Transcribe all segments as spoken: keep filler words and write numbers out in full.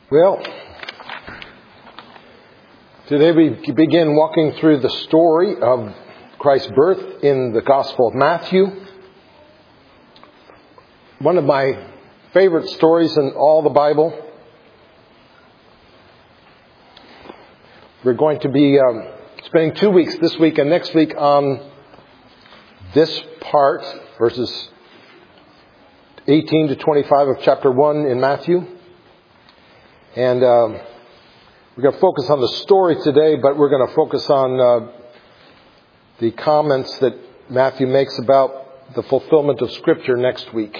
Well, today we begin walking through the story of Christ's birth in the Gospel of Matthew. One of my favorite stories in all the Bible. We're going to be um, spending two weeks, this week and next week, on this part, verses eighteen to twenty-five of chapter one in Matthew. And um, we're going to focus on the story today, but we're going to focus on uh, the comments that Matthew makes about the fulfillment of Scripture next week.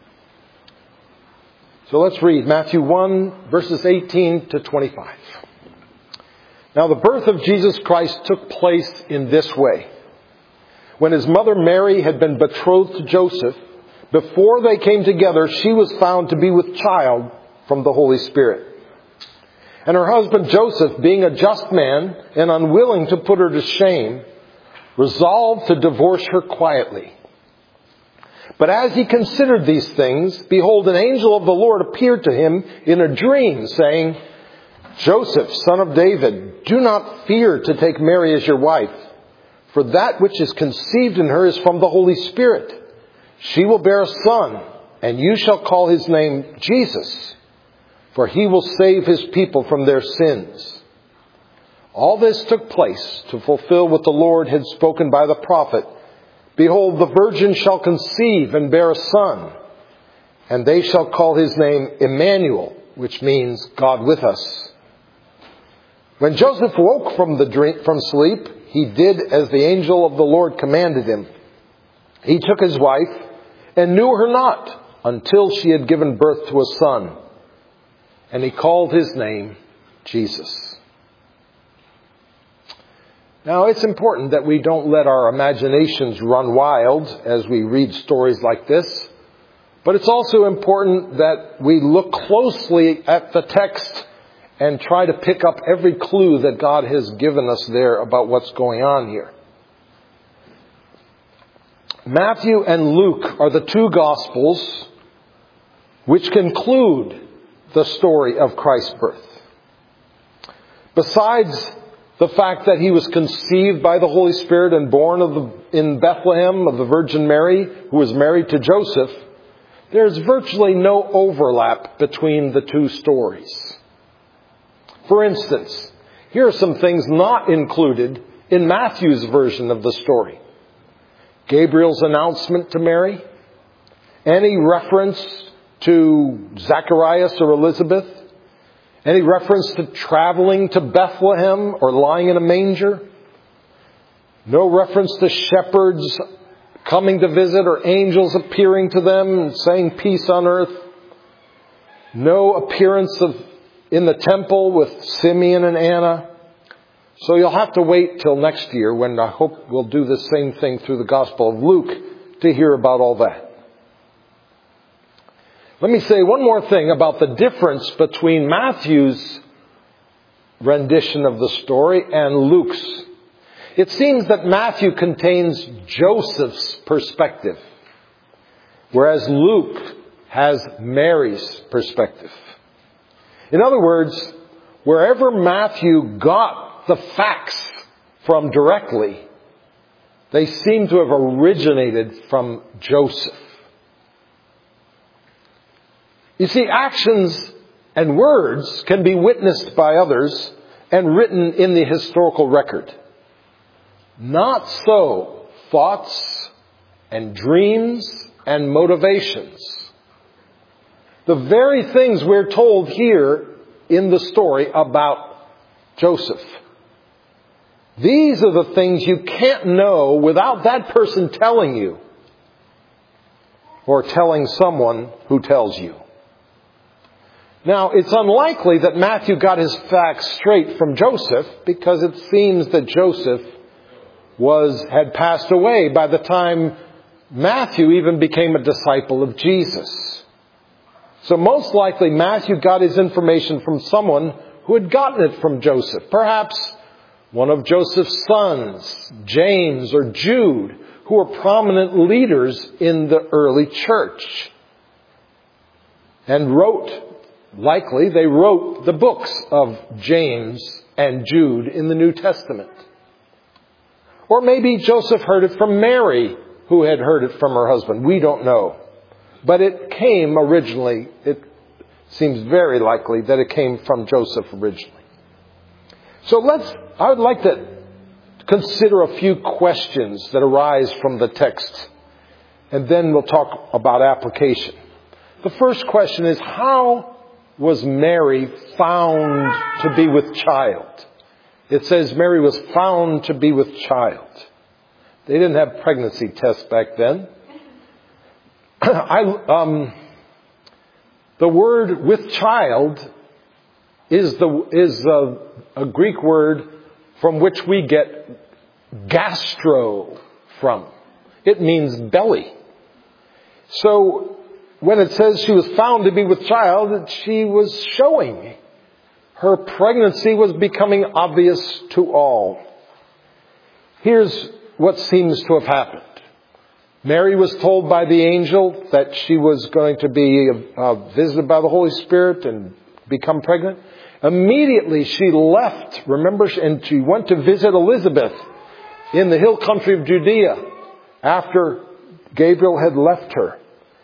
So let's read Matthew one, verses eighteen to twenty-five. Now the birth of Jesus Christ took place in this way. When his mother Mary had been betrothed to Joseph, before they came together, she was found to be with child from the Holy Spirit. And her husband Joseph, being a just man and unwilling to put her to shame, resolved to divorce her quietly. But as he considered these things, behold, an angel of the Lord appeared to him in a dream, saying, Joseph, son of David, do not fear to take Mary as your wife, for that which is conceived in her is from the Holy Spirit. She will bear a son, and you shall call his name Jesus, for he will save his people from their sins. All this took place to fulfill what the Lord had spoken by the prophet. Behold, the virgin shall conceive and bear a son, and they shall call his name Emmanuel, which means God with us. When Joseph woke from the dream, from sleep, he did as the angel of the Lord commanded him. He took his wife and knew her not until she had given birth to a son. And he called his name Jesus. Now, it's important that we don't let our imaginations run wild as we read stories like this. But it's also important that we look closely at the text and try to pick up every clue that God has given us there about what's going on here. Matthew and Luke are the two Gospels which conclude the story of Christ's birth. Besides the fact that he was conceived by the Holy Spirit and born of the, in Bethlehem of the Virgin Mary, who was married to Joseph, there's virtually no overlap between the two stories. For instance, here are some things not included in Matthew's version of the story. Gabriel's announcement to Mary, any reference to Zacharias or Elizabeth, any reference to traveling to Bethlehem or lying in a manger, no reference to shepherds coming to visit or angels appearing to them and saying peace on earth, no appearance of in the temple with Simeon and Anna. So you'll have to wait till next year when I hope we'll do the same thing through the Gospel of Luke to hear about all that. Let me say one more thing about the difference between Matthew's rendition of the story and Luke's. It seems that Matthew contains Joseph's perspective, whereas Luke has Mary's perspective. In other words, wherever Matthew got the facts from directly, they seem to have originated from Joseph. You see, actions and words can be witnessed by others and written in the historical record. Not so thoughts and dreams and motivations. The very things we're told here in the story about Joseph. These are the things you can't know without that person telling you or telling someone who tells you. Now, it's unlikely that Matthew got his facts straight from Joseph because it seems that Joseph was had passed away by the time Matthew even became a disciple of Jesus. So most likely Matthew got his information from someone who had gotten it from Joseph. Perhaps one of Joseph's sons, James or Jude, who were prominent leaders in the early church and wrote likely they wrote the books of James and Jude in the New Testament. Or maybe Joseph heard it from Mary, who had heard it from her husband. We don't know. But it came originally, it seems very likely that it came from Joseph originally. So let's, I would like to consider a few questions that arise from the text. And then we'll talk about application. The first question is, how was Mary found to be with child? It says Mary was found to be with child. They didn't have pregnancy tests back then. I, um, the word with child is the is a, a Greek word from which we get gastro from. It means belly. So when it says she was found to be with child, she was showing her pregnancy was becoming obvious to all. Here's what seems to have happened. Mary was told by the angel that she was going to be uh, visited by the Holy Spirit and become pregnant. Immediately she left, remember, and she went to visit Elizabeth in the hill country of Judea after Gabriel had left her.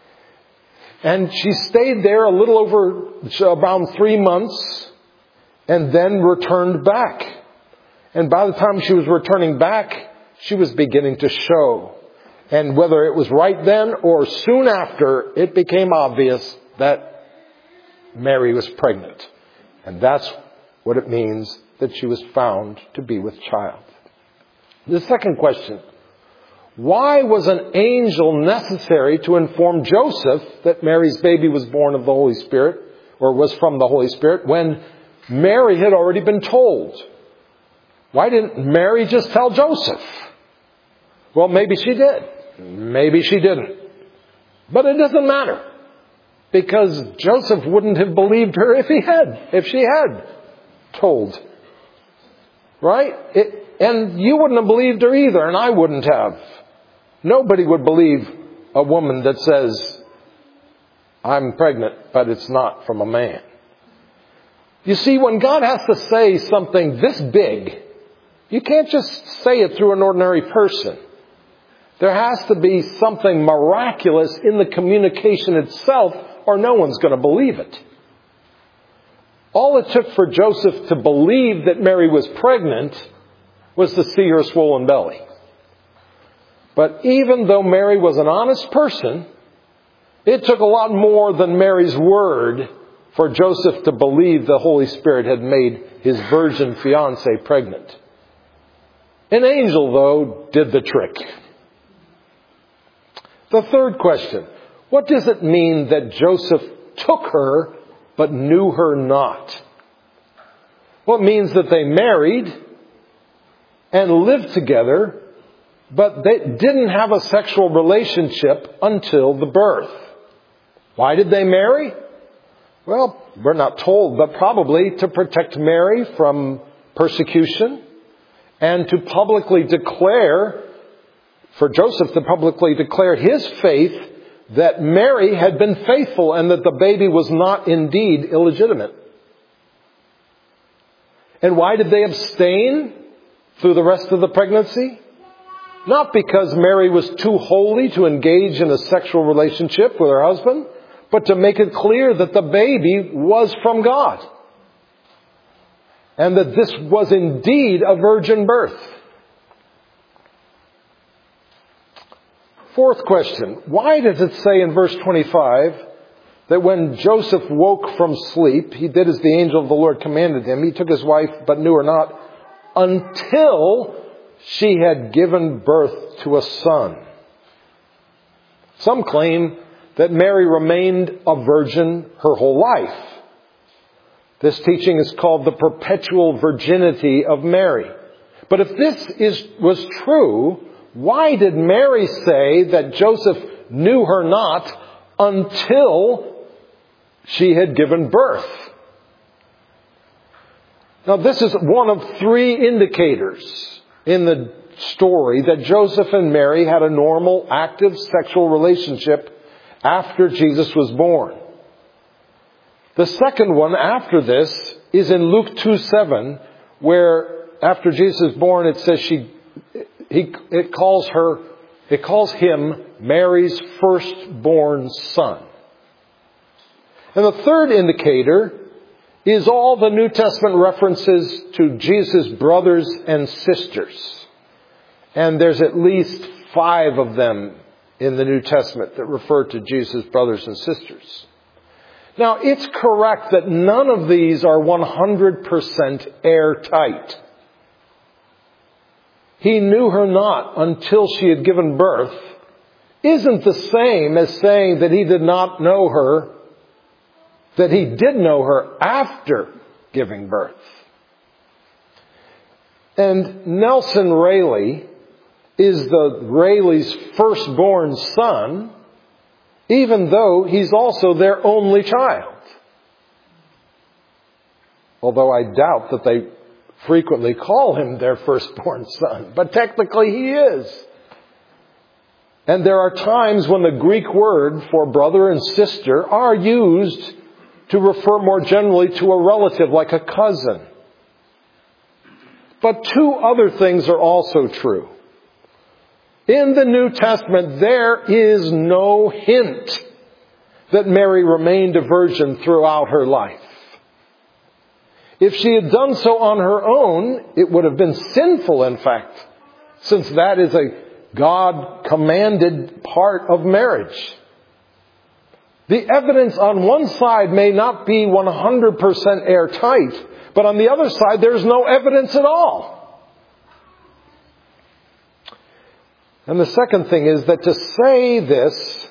And she stayed there a little over, around three months, and then returned back. And by the time she was returning back, she was beginning to show. And whether it was right then or soon after, it became obvious that Mary was pregnant. And that's what it means that she was found to be with child. The second question, why was an angel necessary to inform Joseph that Mary's baby was born of the Holy Spirit, or was from the Holy Spirit, when Mary had already been told? Why didn't Mary just tell Joseph? Well, maybe she did. Maybe she didn't. But it doesn't matter. Because Joseph wouldn't have believed her if he had, if she had told. Right? It, and you wouldn't have believed her either, and I wouldn't have. Nobody would believe a woman that says, I'm pregnant, but it's not from a man. You see, when God has to say something this big, you can't just say it through an ordinary person. There has to be something miraculous in the communication itself, or no one's going to believe it. All it took for Joseph to believe that Mary was pregnant was to see her swollen belly. But even though Mary was an honest person, it took a lot more than Mary's word for Joseph to believe the Holy Spirit had made his virgin fiancée pregnant. An angel, though, did the trick. The third question, what does it mean that Joseph took her but knew her not? Well, it means that they married and lived together, but they didn't have a sexual relationship until the birth. Why did they marry? Well, we're not told, but probably to protect Mary from persecution and to publicly declare, for Joseph to publicly declare his faith that Mary had been faithful and that the baby was not indeed illegitimate. And why did they abstain through the rest of the pregnancy? Not because Mary was too holy to engage in a sexual relationship with her husband, but to make it clear that the baby was from God. And that this was indeed a virgin birth. Fourth question, why does it say in verse twenty-five that when Joseph woke from sleep, he did as the angel of the Lord commanded him. He took his wife, but knew her not, until she had given birth to a son. Some claim that Mary remained a virgin her whole life. This teaching is called the perpetual virginity of Mary. But if this is was true, why did Mary say that Joseph knew her not until she had given birth? Now, this is one of three indicators in the story that Joseph and Mary had a normal, active sexual relationship after Jesus was born. The second one after this is in Luke two seven, where after Jesus is born, it says she, he, it calls her, it calls him Mary's firstborn son. And the third indicator is all the New Testament references to Jesus' brothers and sisters. And there's at least five of them in the New Testament that refer to Jesus' brothers and sisters. Now, it's correct that none of these are one hundred percent airtight. He knew her not until she had given birth isn't the same as saying that he did not know her, that he did know her after giving birth. And Nelson Rayleigh is the Rayleigh's firstborn son, even though he's also their only child. Although I doubt that they frequently call him their firstborn son, but technically he is. And there are times when the Greek word for brother and sister are used to refer more generally to a relative, like a cousin. But two other things are also true. In the New Testament, there is no hint that Mary remained a virgin throughout her life. If she had done so on her own, it would have been sinful, in fact, since that is a God-commanded part of marriage. The evidence on one side may not be one hundred percent airtight, but on the other side, there's no evidence at all. And the second thing is that to say this,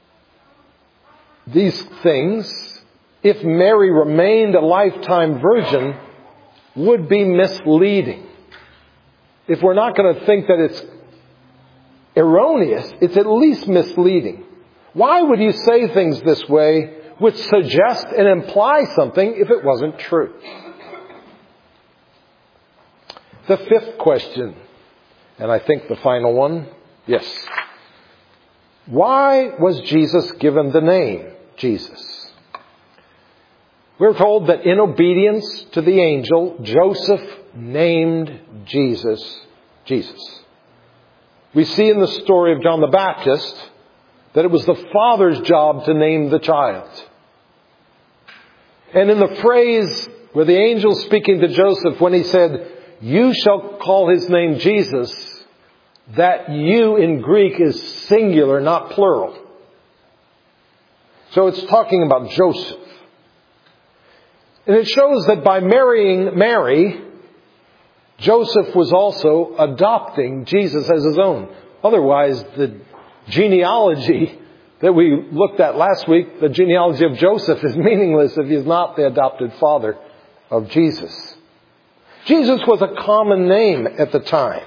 these things, if Mary remained a lifetime virgin, would be misleading. If we're not going to think that it's erroneous, it's at least misleading. Why would you say things this way which suggest and imply something if it wasn't true? The fifth question, and I think the final one, yes. Why was Jesus given the name Jesus? We're told that in obedience to the angel, Joseph named Jesus, Jesus. We see in the story of John the Baptist that it was the father's job to name the child. And in the phrase where the angel speaking to Joseph, when he said, "You shall call his name Jesus," that "you" in Greek is singular, not plural. So it's talking about Joseph. And it shows that by marrying Mary, Joseph was also adopting Jesus as his own. Otherwise, the genealogy that we looked at last week, the genealogy of Joseph, is meaningless if he's not the adopted father of Jesus. Jesus was a common name at the time.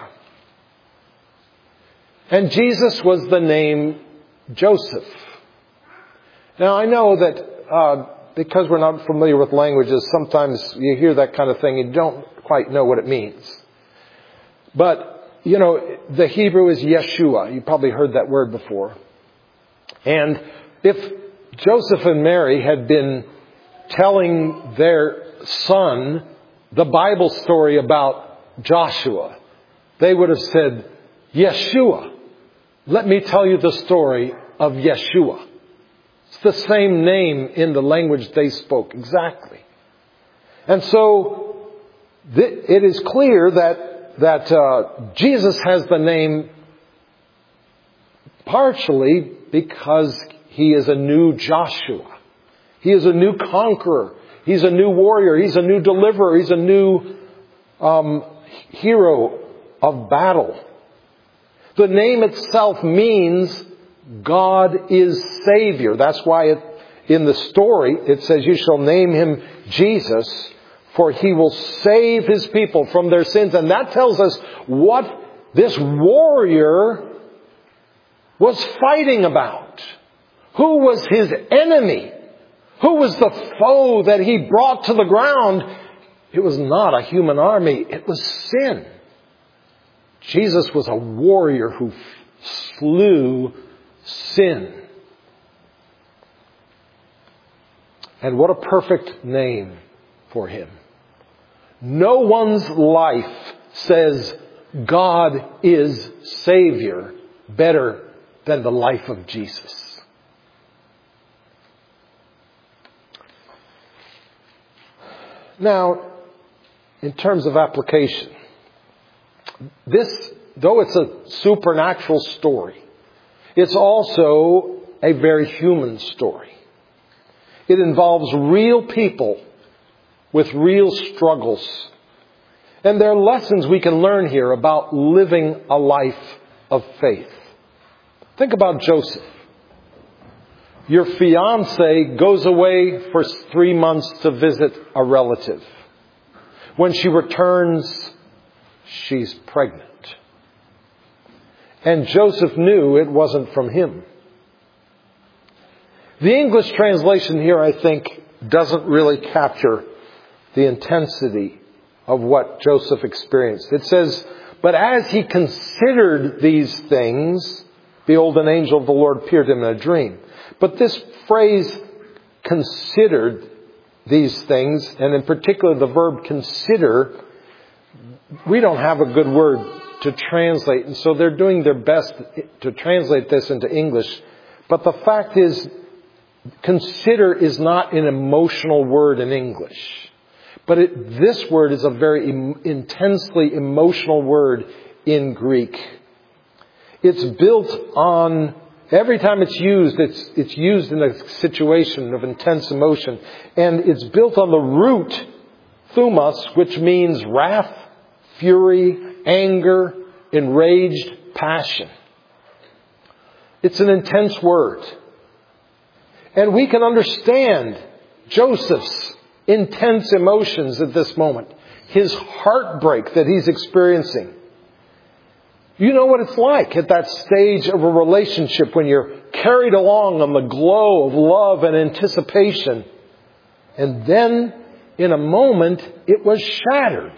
And Jesus was the name Joseph. Now, I know that uh, because we're not familiar with languages, sometimes you hear that kind of thing and you don't quite know what it means. But, you know, the Hebrew is Yeshua. You probably heard that word before. And if Joseph and Mary had been telling their son the Bible story about Joshua, they would have said, "Yeshua, let me tell you the story of Yeshua." It's the same name in the language they spoke, exactly. And so th- it is clear that, that uh, Jesus has the name partially because he is a new Joshua. He is a new conqueror. He's a new warrior. He's a new deliverer. He's a new um, hero of battle. The name itself means God is Savior. That's why it, in the story it says, "You shall name him Jesus, for he will save his people from their sins." And that tells us what this warrior was fighting about. Who was his enemy? Who was the foe that he brought to the ground? It was not a human army. It was sin. Jesus was a warrior who slew sin. And what a perfect name for him. No one's life says God is Savior better than the life of Jesus. Now, in terms of application, this, though it's a supernatural story, it's also a very human story. It involves real people with real struggles. And there are lessons we can learn here about living a life of faith. Think about Joseph. Your fiancée goes away for three months to visit a relative. When she returns, she's pregnant. And Joseph knew it wasn't from him. The English translation here, I think, doesn't really capture the intensity of what Joseph experienced. It says, but as he considered these things, behold, an angel of the Lord appeared to him in a dream. But this phrase, considered these things, and in particular the verb consider, we don't have a good word to translate. And so they're doing their best to translate this into English. But the fact is, consider is not an emotional word in English. But it, this word is a very em, intensely emotional word in Greek. It's built on, every time it's used, it's, it's used in a situation of intense emotion. And it's built on the root, thumos, which means wrath, fury, anger, enraged, passion. It's an intense word. And we can understand Joseph's intense emotions at this moment. His heartbreak that he's experiencing. You know what it's like at that stage of a relationship when you're carried along on the glow of love and anticipation. And then, in a moment, it was shattered.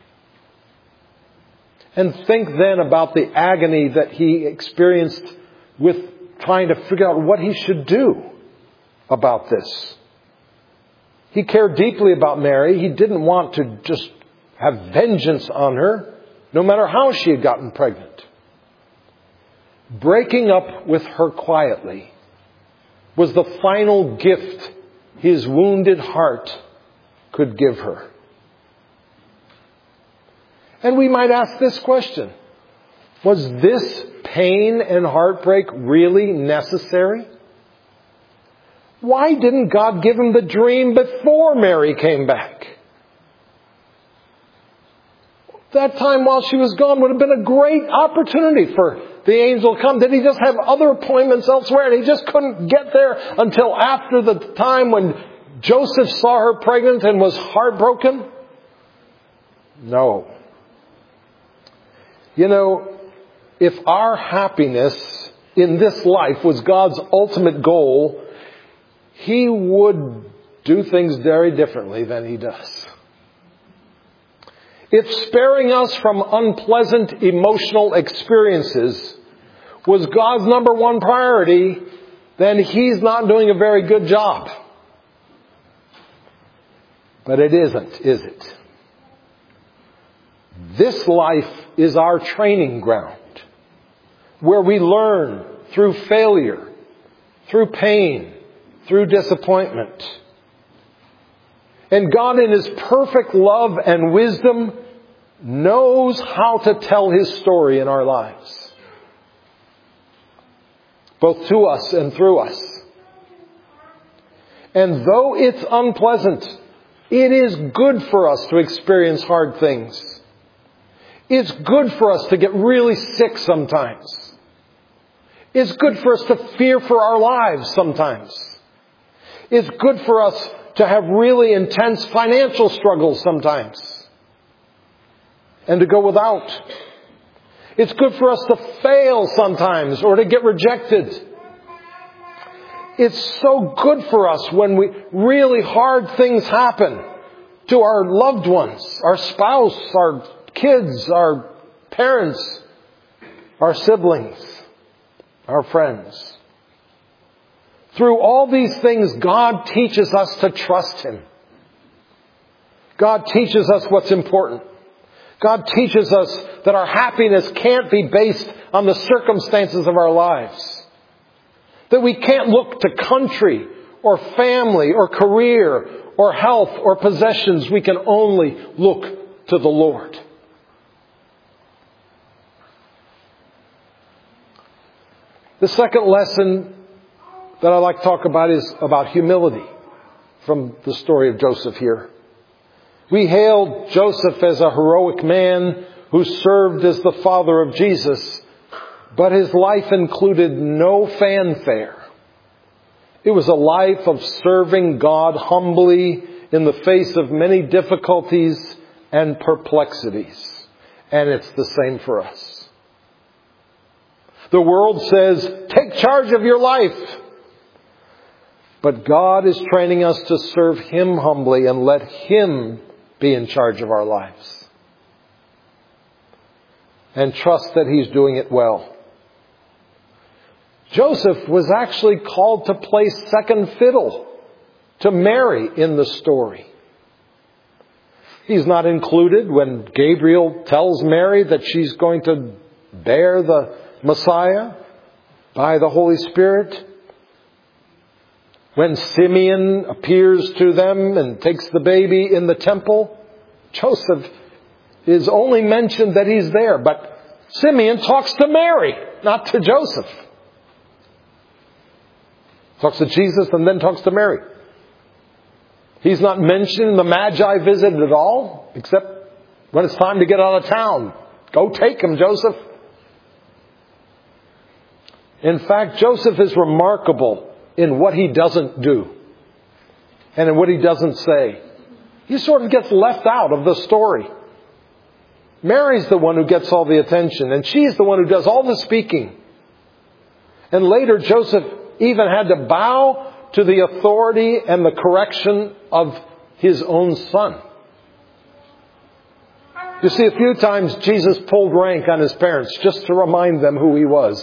And think then about the agony that he experienced with trying to figure out what he should do about this. He cared deeply about Mary. He didn't want to just have vengeance on her, no matter how she had gotten pregnant. Breaking up with her quietly was the final gift his wounded heart could give her. And we might ask this question: was this pain and heartbreak really necessary? Why didn't God give him the dream before Mary came back? That time while she was gone would have been a great opportunity for the angel to come. Did he just have other appointments elsewhere and he just couldn't get there until after the time when Joseph saw her pregnant and was heartbroken? No. You know, if our happiness in this life was God's ultimate goal, He would do things very differently than He does. If sparing us from unpleasant emotional experiences was God's number one priority, then He's not doing a very good job. But it isn't, is it? This life is our training ground, where we learn through failure, through pain, through disappointment. And God, in His perfect love and wisdom, knows how to tell His story in our lives, both to us and through us. And though it's unpleasant, it is good for us to experience hard things. It's good for us to get really sick sometimes. It's good for us to fear for our lives sometimes. It's good for us to have really intense financial struggles sometimes and to go without. It's good for us to fail sometimes or to get rejected. It's so good for us when we really hard things happen to our loved ones, our spouse, our kids, our parents, our siblings, our friends. Through all these things, God teaches us to trust Him. God teaches us what's important. God teaches us that our happiness can't be based on the circumstances of our lives. That we can't look to country or family or career or health or possessions. We can only look to the Lord. The second lesson that I'd like to talk about is about humility from the story of Joseph here. We hailed Joseph as a heroic man who served as the father of Jesus, but his life included no fanfare. It was a life of serving God humbly in the face of many difficulties and perplexities. And it's the same for us. The world says, take charge of your life. But God is training us to serve Him humbly and let Him be in charge of our lives. And trust that He's doing it well. Joseph was actually called to play second fiddle to Mary in the story. He's not included when Gabriel tells Mary that she's going to bear the Messiah by the Holy Spirit. When Simeon appears to them and takes the baby in the temple, Joseph is only mentioned that he's there. But Simeon talks to Mary, not to Joseph. Talks to Jesus and then talks to Mary. He's not mentioned in the Magi visit at all, except when it's time to get out of town. Go take him, Joseph. In fact, Joseph is remarkable in what he doesn't do and in what he doesn't say. He sort of gets left out of the story. Mary's the one who gets all the attention, and she's the one who does all the speaking. And later, Joseph even had to bow to the authority and the correction of his own son. You see, a few times Jesus pulled rank on his parents just to remind them who he was.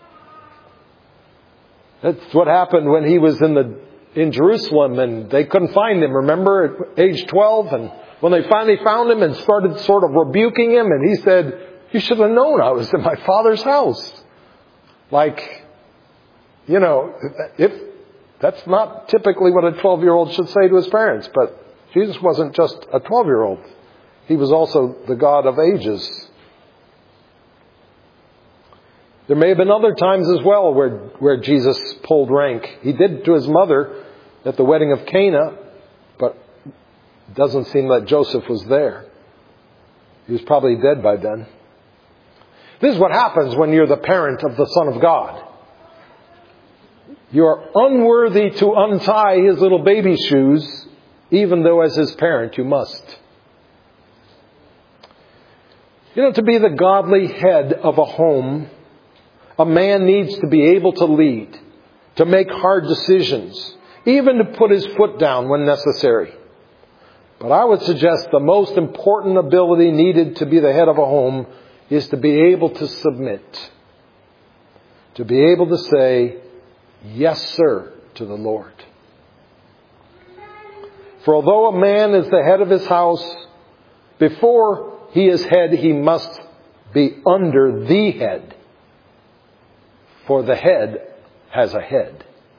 That's what happened when he was in the in Jerusalem and they couldn't find him. Remember, at age twelve, and when they finally found him and started sort of rebuking him, and he said, "You should have known I was in my Father's house." Like, you know, if that's not typically what a twelve-year-old should say to his parents, but Jesus wasn't just a twelve-year-old. He was also the God of ages. There may have been other times as well where, where Jesus pulled rank. He did to his mother at the wedding of Cana, but it doesn't seem that Joseph was there. He was probably dead by then. This is what happens when you're the parent of the Son of God. You are unworthy to untie his little baby shoes, even though as his parent you must. You know, to be the godly head of a home, a man needs to be able to lead, to make hard decisions, even to put his foot down when necessary. But I would suggest the most important ability needed to be the head of a home is to be able to submit. To be able to say, "Yes, sir," to the Lord. For although a man is the head of his house, before he is head, he must be under the head. For the head has a head.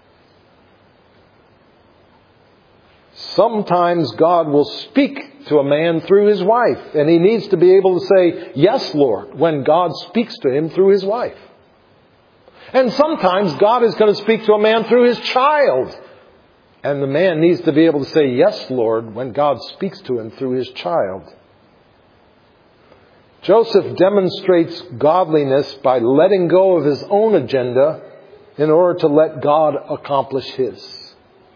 Sometimes God will speak to a man through his wife, and he needs to be able to say, "Yes, Lord," when God speaks to him through his wife. And sometimes God is going to speak to a man through his child, and the man needs to be able to say, "Yes, Lord," when God speaks to him through his child. Joseph demonstrates godliness by letting go of his own agenda in order to let God accomplish his.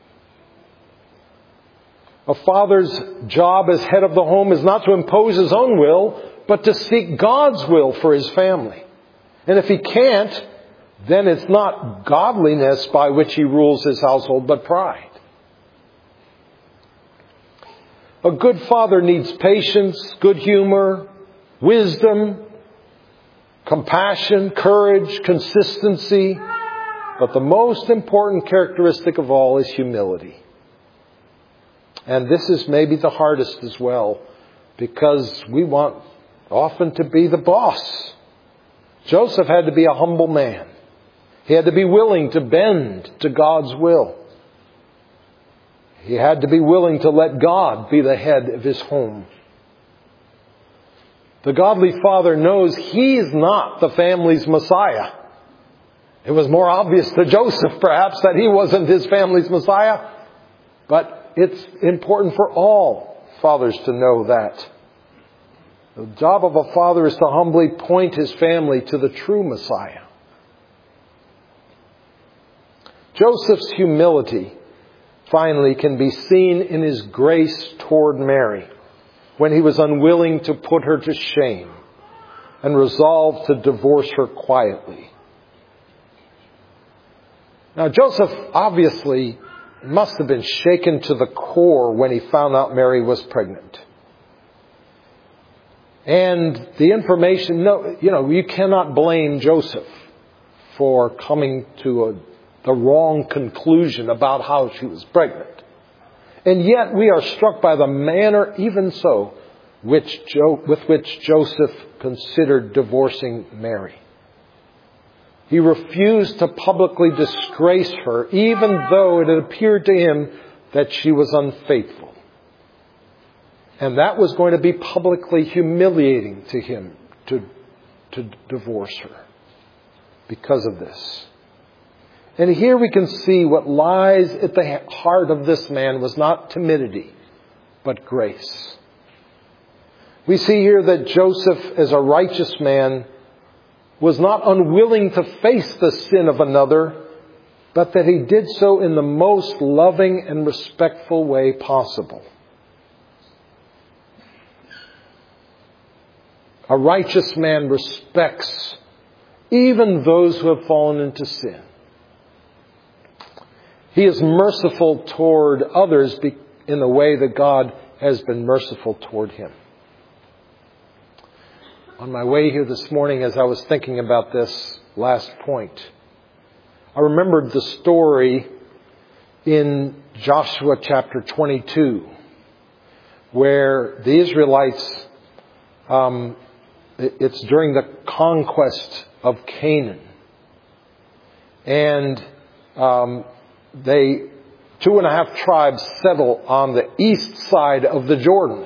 A father's job as head of the home is not to impose his own will, but to seek God's will for his family. And if he can't, then it's not godliness by which he rules his household, but pride. A good father needs patience, good humor, wisdom, compassion, courage, consistency, But the most important characteristic of all is humility. And this is maybe the hardest as well, because we want often to be the boss. Joseph had to be a humble man. He had to be willing to bend to God's will. He had to be willing to let God be the head of his home. The godly father knows he is not the family's Messiah. It was more obvious to Joseph, perhaps, that he wasn't his family's Messiah. But it's important for all fathers to know that. The job of a father is to humbly point his family to the true Messiah. Joseph's humility, finally, can be seen in his grace toward Mary, when he was unwilling to put her to shame and resolved to divorce her quietly. Now, Joseph obviously must have been shaken to the core when he found out Mary was pregnant. And the information, no, you know, you cannot blame Joseph for coming to a, the wrong conclusion about how she was pregnant. And yet we are struck by the manner, even so, which Jo- with which Joseph considered divorcing Mary. He refused to publicly disgrace her, even though it had appeared to him that she was unfaithful. And that was going to be publicly humiliating to him to, to divorce her because of this. And here we can see what lies at the heart of this man was not timidity, but grace. We see here that Joseph, as a righteous man, was not unwilling to face the sin of another, but that he did so in the most loving and respectful way possible. A righteous man respects even those who have fallen into sin. He is merciful toward others in the way that God has been merciful toward him. On my way here this morning, as I was thinking about this last point, I remembered the story in Joshua chapter twenty-two, where the Israelites, um, it's during the conquest of Canaan. And um, they, two and a half tribes settle on the east side of the Jordan.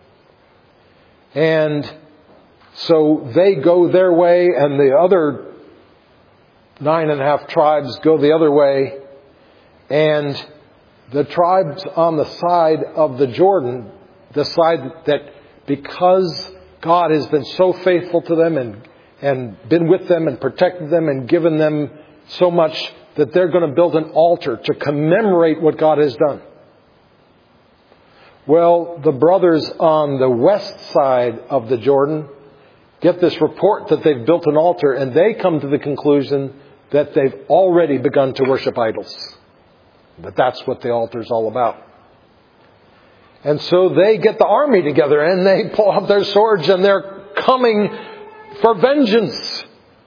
And so they go their way, and the other nine and a half tribes go the other way. And the tribes on the side of the Jordan decide that because God has been so faithful to them and, and been with them and protected them and given them so much, that they're going to build an altar to commemorate what God has done. Well, the brothers on the west side of the Jordan get this report that they've built an altar, and they come to the conclusion that they've already begun to worship idols. That that's what the altar is all about. And so they get the army together and they pull out their swords and they're coming for vengeance.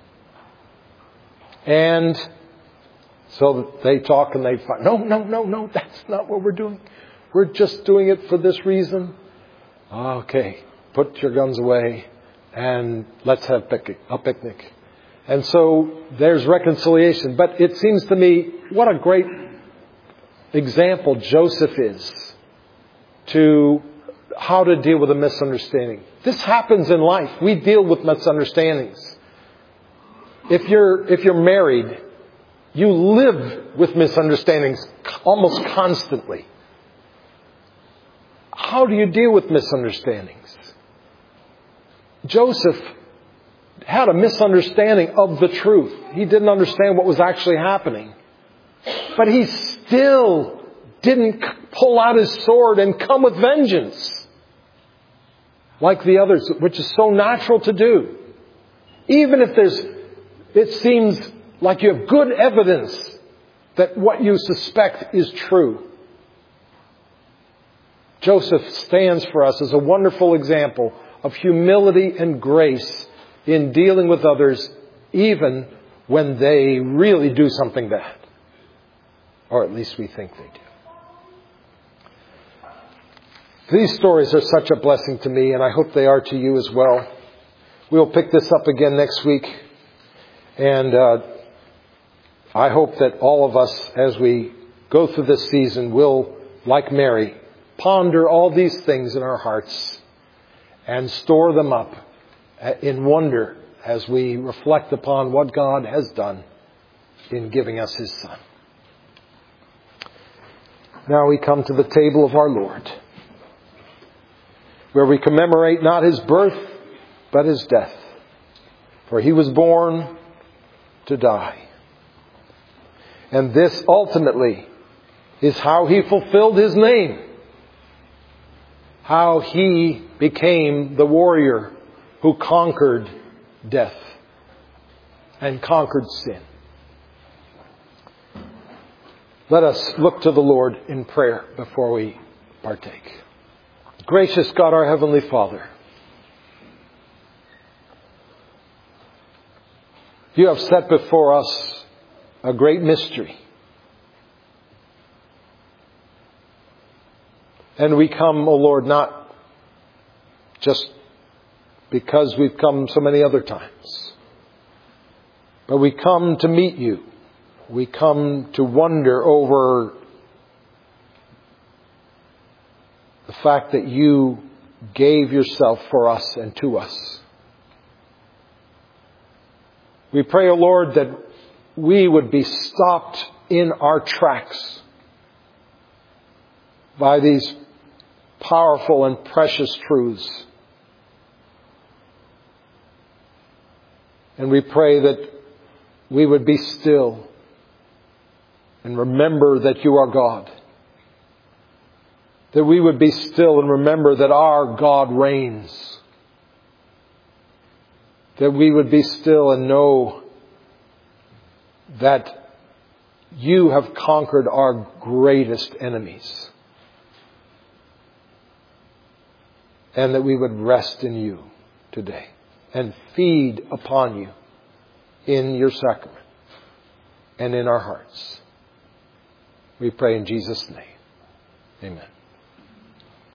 And so they talk and they fight. No, no, no, no, that's not what we're doing. We're just doing it for this reason. Okay, put your guns away and let's have a picnic. And so there's reconciliation. But it seems to me, what a great example Joseph is to how to deal with a misunderstanding. This happens in life. We deal with misunderstandings. If you're, if you're married, you live with misunderstandings almost constantly. How do you deal with misunderstandings? Joseph had a misunderstanding of the truth. He didn't understand what was actually happening. But he still didn't pull out his sword and come with vengeance like the others, which is so natural to do. Even if there's, it seems like you have good evidence that what you suspect is true. Joseph stands for us as a wonderful example of humility and grace in dealing with others, even when they really do something bad. Or at least we think they do. These stories are such a blessing to me, and I hope they are to you as well. We'll pick this up again next week. And uh, I hope that all of us, as we go through this season, will, like Mary, ponder all these things in our hearts and store them up in wonder as we reflect upon what God has done in giving us His Son. Now we come to the table of our Lord, where we commemorate not His birth, but His death. For He was born to die. And this ultimately is how He fulfilled His name. How He became the warrior who conquered death and conquered sin. Let us look to the Lord in prayer before we partake. Gracious God, our Heavenly Father, You have set before us a great mystery. And we come, O Lord, not just because we've come so many other times, but we come to meet You. We come to wonder over the fact that You gave Yourself for us and to us. We pray, O Lord, that we would be stopped in our tracks by these powerful and precious truths. And we pray that we would be still and remember that You are God. That we would be still and remember that our God reigns. That we would be still and know that You have conquered our greatest enemies. And that we would rest in You today and feed upon You in Your sacrament and in our hearts. We pray in Jesus' name. Amen.